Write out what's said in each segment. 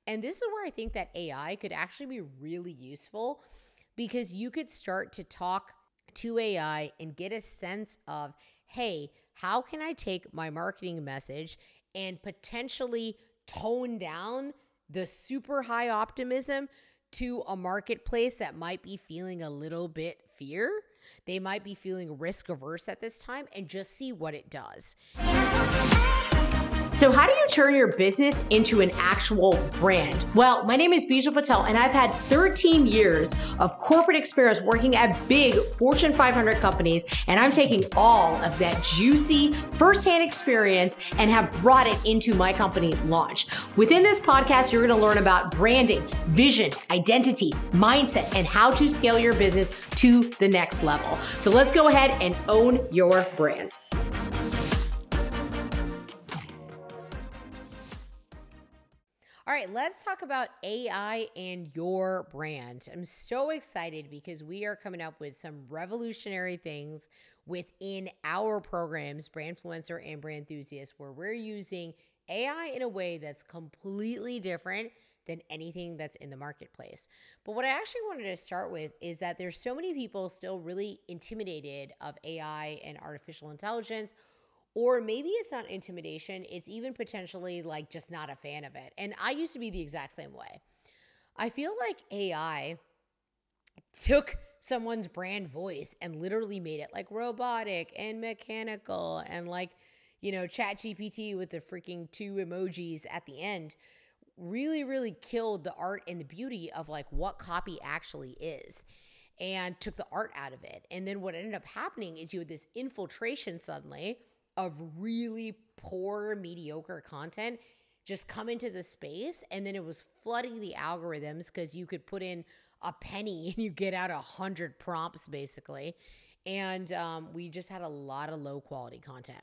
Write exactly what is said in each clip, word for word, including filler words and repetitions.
And this is where I think that A I could actually be really useful, because you could start to talk to A I and get a sense of, hey, how can I take my marketing message and potentially tone down the super high optimism to a marketplace that might be feeling a little bit fear. They might be feeling risk averse at this time, and just see what it does. So how do you turn your business into an actual brand? Well, my name is Bijal Patel, and I've had thirteen years of corporate experience working at big Fortune five hundred companies, and I'm taking all of that juicy firsthand experience and have brought it into my company Launch. Within this podcast, you're going to learn about branding, vision, identity, mindset, and how to scale your business to the next level. So let's go ahead and own your brand. All right, let's talk about A I and your brand. I'm so excited because we are coming up with some revolutionary things within our programs, Brandfluencer and Brand Enthusiast, where we're using A I in a way that's completely different than anything that's in the marketplace. But what I actually wanted to start with is that there's so many people still really intimidated of A I and artificial intelligence. Or maybe it's not intimidation, it's even potentially like just not a fan of it. And I used to be the exact same way. I feel like A I took someone's brand voice and literally made it like robotic and mechanical and like, you know, ChatGPT with the freaking two emojis at the end really, really killed the art and the beauty of like what copy actually is, and took the art out of it. And then what ended up happening is you had this infiltration suddenly of really poor, mediocre content just come into the space. And then it was flooding the algorithms because you could put in a penny and you get out a hundred prompts basically. And um, we just had a lot of low quality content.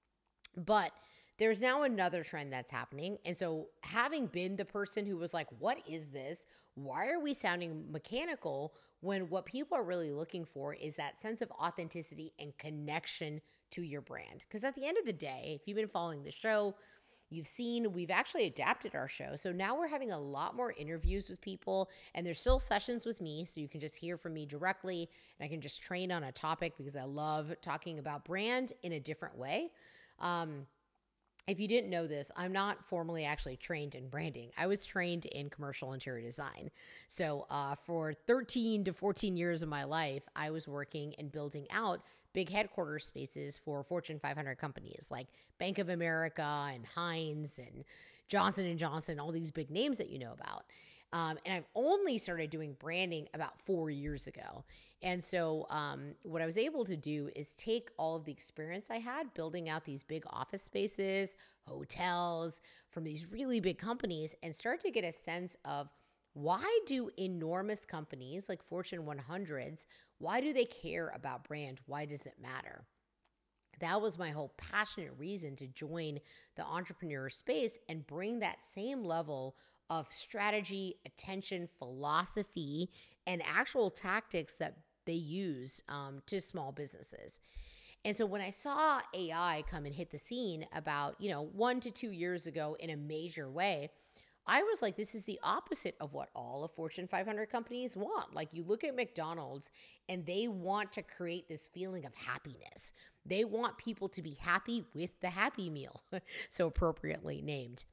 But there's now another trend that's happening. And so having been the person who was like, what is this? Why are we sounding mechanical when what people are really looking for is that sense of authenticity and connection to your brand? Because at the end of the day, if you've been following the show, you've seen we've actually adapted our show. So now we're having a lot more interviews with people, and there's still sessions with me. So you can just hear from me directly, and I can just train on a topic because I love talking about brand in a different way. Um, If you didn't know this, I'm not formally actually trained in branding. I was trained in commercial interior design. So uh, for thirteen to fourteen years of my life, I was working and building out big headquarters spaces for Fortune five hundred companies like Bank of America and Heinz and Johnson and Johnson, all these big names that you know about. Um, and I've only started doing branding about four years ago. And so um, what I was able to do is take all of the experience I had building out these big office spaces, hotels from these really big companies, and start to get a sense of why do enormous companies like Fortune one hundreds, why do they care about brand? Why does it matter? That was my whole passionate reason to join the entrepreneur space and bring that same level of strategy, attention, philosophy, and actual tactics that they use um, to small businesses. And so when I saw A I come and hit the scene about, you know, one to two years ago in a major way, I was like, this is the opposite of what all of Fortune five hundred companies want. Like you look at McDonald's and they want to create this feeling of happiness. They want people to be happy with the Happy Meal, so appropriately named.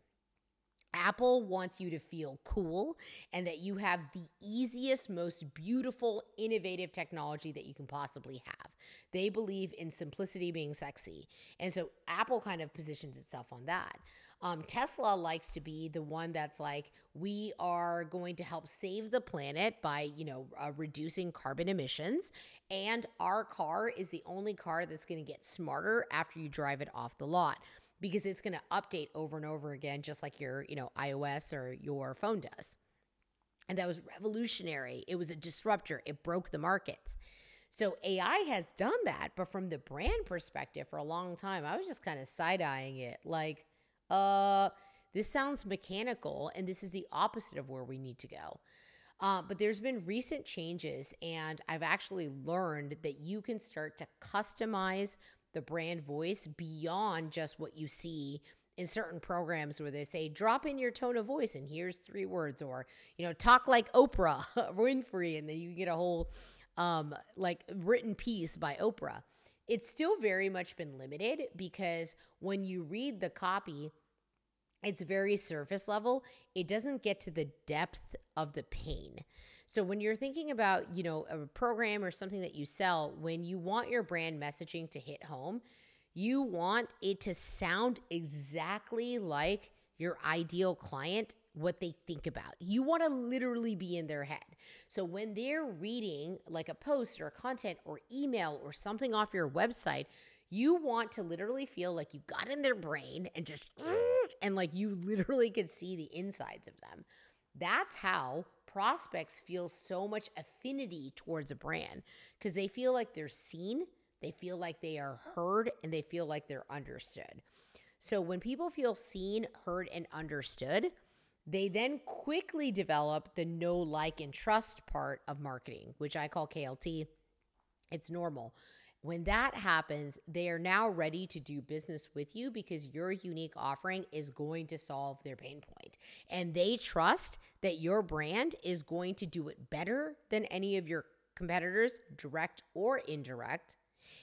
Apple wants you to feel cool and that you have the easiest, most beautiful, innovative technology that you can possibly have. They believe in simplicity being sexy. And so Apple kind of positions itself on that. Um, Tesla likes to be the one that's like, we are going to help save the planet by, you know, uh, reducing carbon emissions. And our car is the only car that's going to get smarter after you drive it off the lot, because it's going to update over and over again, just like your, you know, iOS or your phone does. And that was revolutionary. It was a disruptor. It broke the markets. So A I has done that, but from the brand perspective for a long time, I was just kind of side-eyeing it like, uh, this sounds mechanical, and this is the opposite of where we need to go. Uh, but there's been recent changes, and I've actually learned that you can start to customize the brand voice beyond just what you see in certain programs where they say, drop in your tone of voice and here's three words, or, you know, talk like Oprah Winfrey, and then you get a whole um, like written piece by Oprah. It's still very much been limited because when you read the copy, it's very surface level. It doesn't get to the depth of the pain. So when you're thinking about, you know, a program or something that you sell, when you want your brand messaging to hit home, you want it to sound exactly like your ideal client, what they think about. You want to literally be in their head. So when they're reading like a post or content or email or something off your website, you want to literally feel like you got in their brain and just, and like you literally could see the insides of them. That's how prospects feel so much affinity towards a brand, because they feel like they're seen, they feel like they are heard, and they feel like they're understood. So when people feel seen, heard, and understood, they then quickly develop the know, like, and trust part of marketing, which I call K L T. It's normal. When that happens, they are now ready to do business with you because your unique offering is going to solve their pain point. And they trust that your brand is going to do it better than any of your competitors, direct or indirect,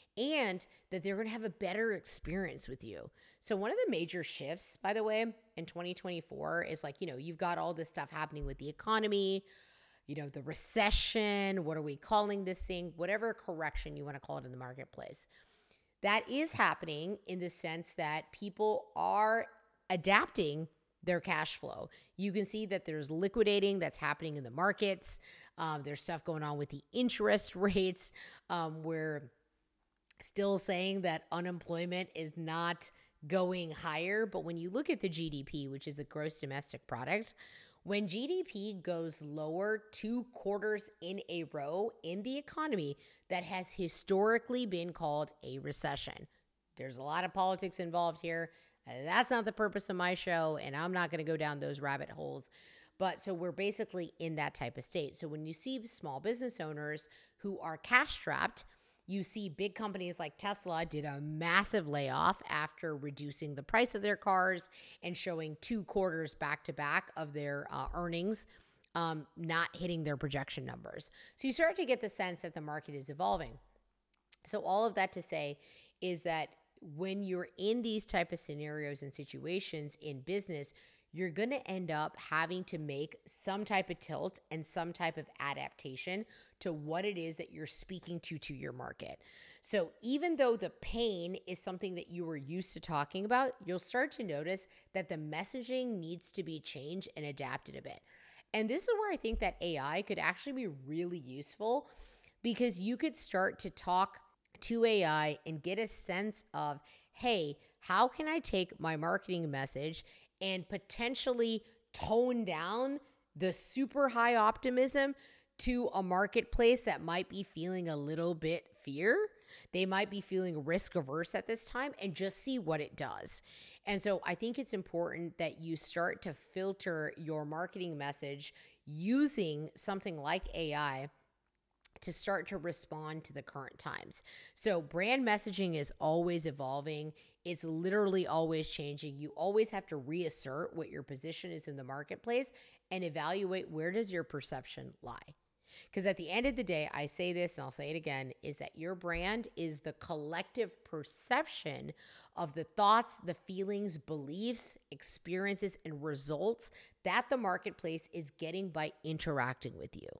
and that they're going to have a better experience with you. So one of the major shifts, by the way, in twenty twenty-four is like, you know, you've got all this stuff happening with the economy, you know, the recession, what are we calling this thing? Whatever correction you want to call it in the marketplace. That is happening in the sense that people are adapting their cash flow. You can see that there's liquidating that's happening in the markets. Um, there's stuff going on with the interest rates. Um, we're still saying that unemployment is not going higher. But when you look at the G D P, which is the gross domestic product, when G D P goes lower two quarters in a row in the economy, that has historically been called a recession. There's a lot of politics involved here. That's not the purpose of my show, and I'm not going to go down those rabbit holes. But so we're basically in that type of state. So when you see small business owners who are cash strapped, you see big companies like Tesla did a massive layoff after reducing the price of their cars and showing two quarters back to back of their uh, earnings um, not hitting their projection numbers. So you start to get the sense that the market is evolving. So all of that to say is that when you're in these type of scenarios and situations in business, you're going to end up having to make some type of tilt and some type of adaptation to what it is that you're speaking to to your market. So even though the pain is something that you were used to talking about, you'll start to notice that the messaging needs to be changed and adapted a bit. And this is where I think that A I could actually be really useful, because you could start to talk to A I and get a sense of, hey, how can I take my marketing message and potentially tone down the super high optimism to a marketplace that might be feeling a little bit fear. They might be feeling risk averse at this time, and just see what it does. And so I think it's important that you start to filter your marketing message using something like A I to start to respond to the current times. So brand messaging is always evolving. It's literally always changing. You always have to reassert what your position is in the marketplace and evaluate, where does your perception lie? Because at the end of the day, I say this and I'll say it again, is that your brand is the collective perception of the thoughts, the feelings, beliefs, experiences, and results that the marketplace is getting by interacting with you.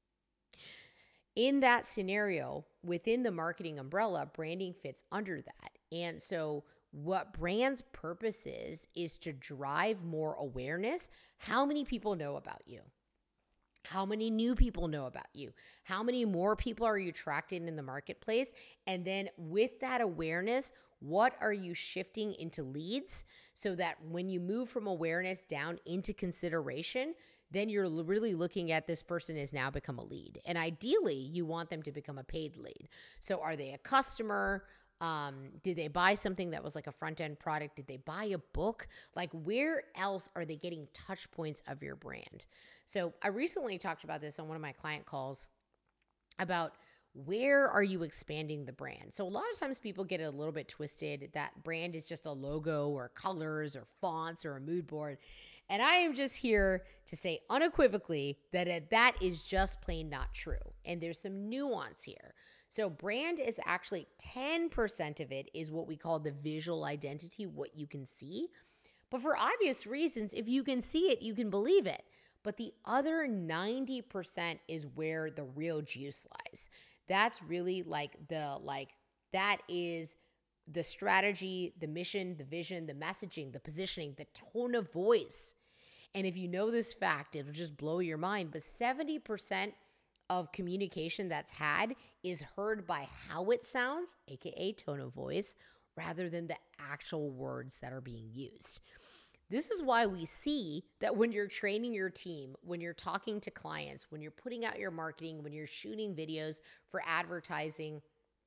In that scenario, within the marketing umbrella, branding fits under that. And so what brand's purpose is, is to drive more awareness. How many people know about you? How many new people know about you? How many more people are you attracting in the marketplace? And then with that awareness, what are you shifting into leads, so that when you move from awareness down into consideration, then you're really looking at, this person has now become a lead. And ideally, you want them to become a paid lead. So are they a customer? Um, did they buy something that was like a front-end product? Did they buy a book? Like, where else are they getting touch points of your brand? So I recently talked about this on one of my client calls about where are you expanding the brand? So a lot of times people get it a little bit twisted that brand is just a logo or colors or fonts or a mood board. And I am just here to say unequivocally that it, that is just plain not true. And there's some nuance here. So brand is actually ten percent of it is what we call the visual identity, what you can see. But for obvious reasons, if you can see it, you can believe it. But the other ninety percent is where the real juice lies. That's really like the, like, that is the strategy, the mission, the vision, the messaging, the positioning, the tone of voice. And if you know this fact, it'll just blow your mind. But seventy percent of communication that's had is heard by how it sounds, A K A tone of voice, rather than the actual words that are being used. This is why we see that when you're training your team, when you're talking to clients, when you're putting out your marketing, when you're shooting videos for advertising,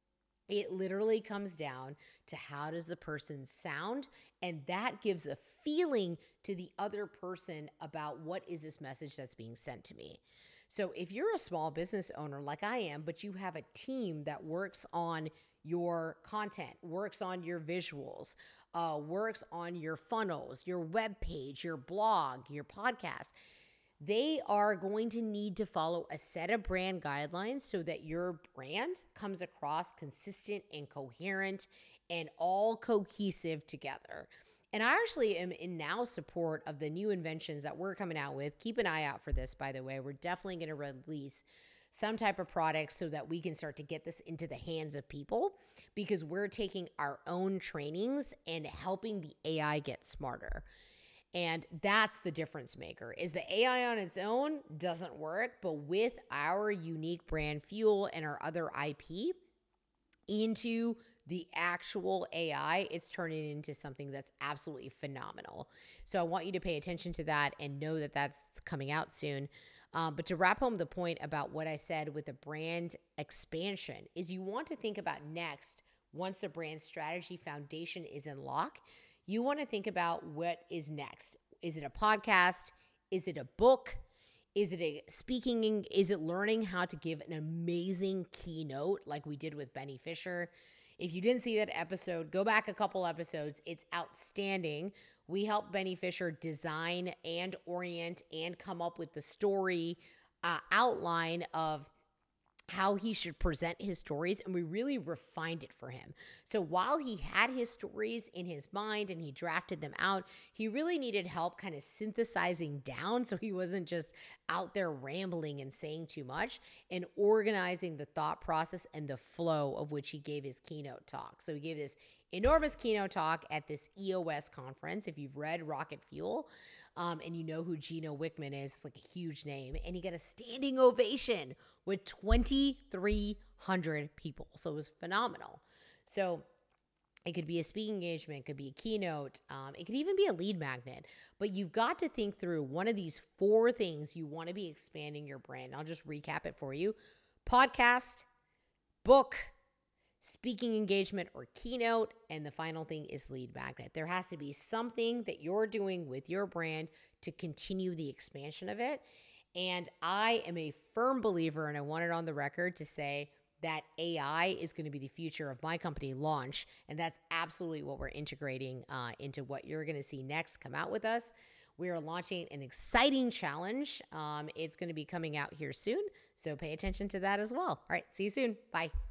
it literally comes down to how does the person sound, and that gives a feeling to the other person about what is this message that's being sent to me. So if you're a small business owner like I am, but you have a team that works on your content, works on your visuals, uh, works on your funnels, your web page, your blog, your podcast, they are going to need to follow a set of brand guidelines so that your brand comes across consistent and coherent and all cohesive together. And I actually am in now support of the new inventions that we're coming out with. Keep an eye out for this, by the way. We're definitely going to release some type of product so that we can start to get this into the hands of people, because we're taking our own trainings and helping the A I get smarter. And that's the difference maker, is the A I on its own doesn't work, but with our unique brand fuel and our other I P into the actual A I, it's turning into something that's absolutely phenomenal. So I want you to pay attention to that and know that that's coming out soon. Um, but to wrap home the point about what I said with the brand expansion is you want to think about next, once the brand strategy foundation is in lock, you want to think about what is next. Is it a podcast? Is it a book? Is it a speaking? Is it learning how to give an amazing keynote like we did with Benny Fisher? If you didn't see that episode, go back a couple episodes. It's outstanding. We helped Benny Fisher design and orient and come up with the story uh, outline of how he should present his stories, and we really refined it for him. So while he had his stories in his mind and he drafted them out, he really needed help kind of synthesizing down so he wasn't just out there rambling and saying too much, and organizing the thought process and the flow of which he gave his keynote talk. So he gave this enormous keynote talk at this E O S conference. If you've read Rocket Fuel, um, and you know who Gino Wickman is, it's like a huge name, and he got a standing ovation with twenty-three hundred people. So it was phenomenal. So it could be a speaking engagement, it could be a keynote, um, it could even be a lead magnet. But you've got to think through one of these four things you want to be expanding your brand. I'll just recap it for you. Podcast, book, speaking engagement or keynote, and the final thing is lead magnet. There has to be something that you're doing with your brand to continue the expansion of it. And I am a firm believer, and I want it on the record to say that A I is going to be the future of my company, Launch, and that's absolutely what we're integrating uh, into what you're going to see next come out with us. We are launching an exciting challenge. Um, it's going to be coming out here soon, so pay attention to that as well. All right, see you soon. Bye.